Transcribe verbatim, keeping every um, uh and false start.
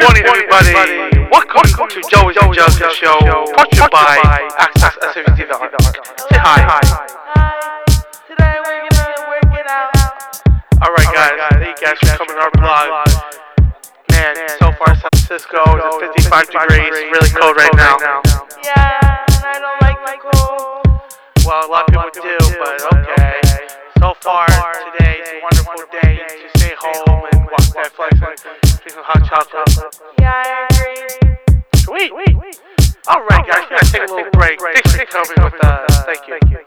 morning, everybody. Welcome to Joey's and Justin Show, brought to you by Access S M T V. Say hi. Hi. Today we're gonna work it out. Alright, guys. Thank you guys for coming to our blog. Man, so far San Francisco is at fifty-five degrees, really cold right now. Yeah, and I don't like my cold. Well, a lot of people do, but okay. So far, today is a wonderful day to stay home and watch Netflix and drink some hot chocolate. Yeah, I agree. Sweet. Alright, guys, we're gonna take a little break. Thanks for coming with us. Thank you.